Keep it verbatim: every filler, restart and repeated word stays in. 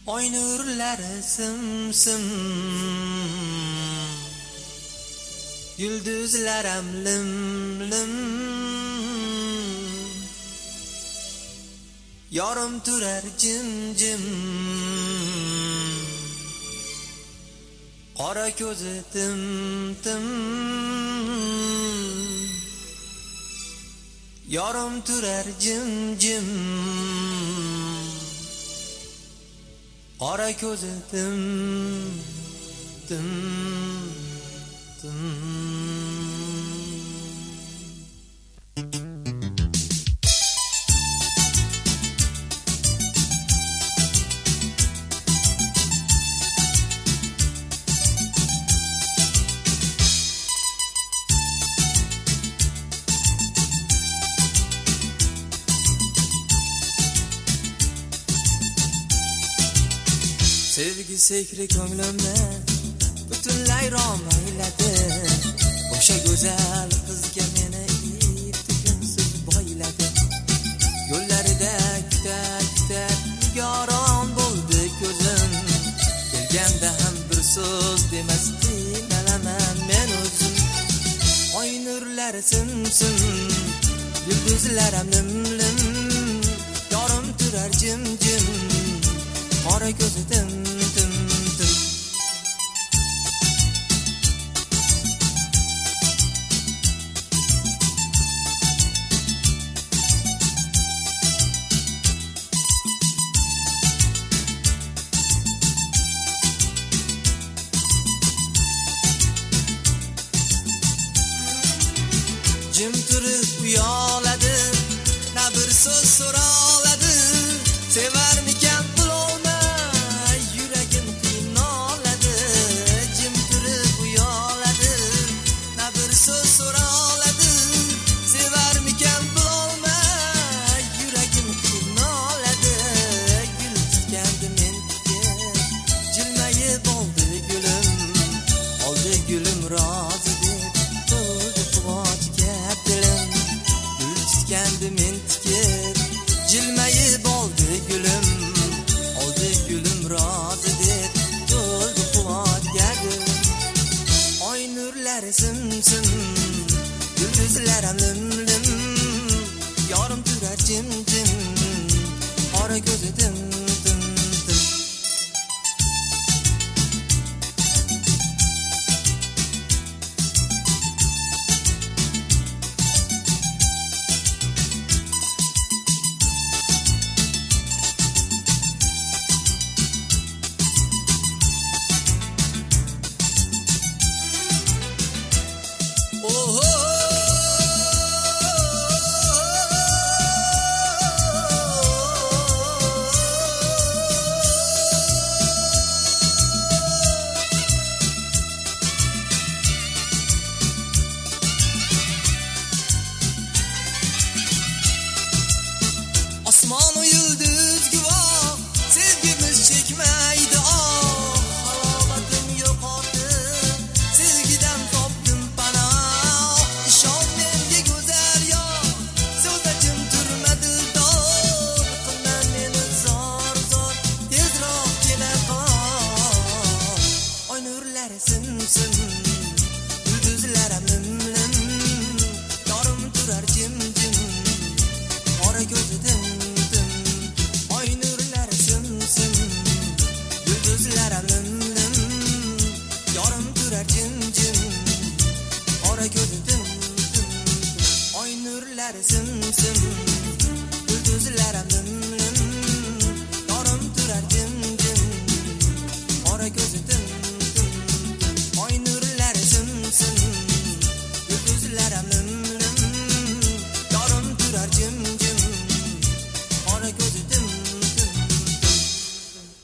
Oy nurlari sim-sim, yulduzlaram lim-lim, yorim turar jim-jim, qora ko'zi tim-tim, yorim turar jim-jim, qora ko'zi tim-tim, tim. Sevgi sehri ko'nglimni butunlay rom ayladi. O'sha go'zal qizga meni ip-tugunsiz boyladi. Yo'llarida kuta-kuta nigoron bo'ldi ko'zim. Kelganda ham bir so'z demasdi malaman men o'zim. Oy nurlari sim-sim, yulduzlaram lim-lim, yorim turar jim-jim, qora ko'zi tim-tim-tim. Jim turib uyoladi, na bir so'z so'roladi. Sevarmikan bilolmay yuragim qiynaladi. Jim turib uyoladi, na bir so'z so'roladi. Sevarmikan bilolmay yuragim qiynaladi. Gul tutgandi menga, jilmayib oldi gulim, oldi gulim rozi deb to'ldi quvonchga dilim. Gul tutgandi menga, jilmayib oldi gulim, oldi gulim rozi deb to'ldi quvonchga dilim. Oy nurlari sim-sim, yulduzlaram lim-lim, yorim turar jim-jim, qora ko'zi tim-tim-tim. Osmon u yulduz guvoh, sevgimiz chekmaydi oh. Halovatim yo'qotib, sevgidan topdim panoh. Ishon menga go'zal yor, so'zachim turma dildor. Qilma meni zor-zor, tezroq kela qol. Oy nurlari sim-sim, yulduzlaram lim-lim, yorim turar jim-jim, qora ko'zi tim-tim. Oy nurlari sim-sim, yulduzlaram lim-lim, yorim turar jim-jim, qora ko'zi tim-tim. Oy nurlari sim-sim, yulduzlaram lim-lim.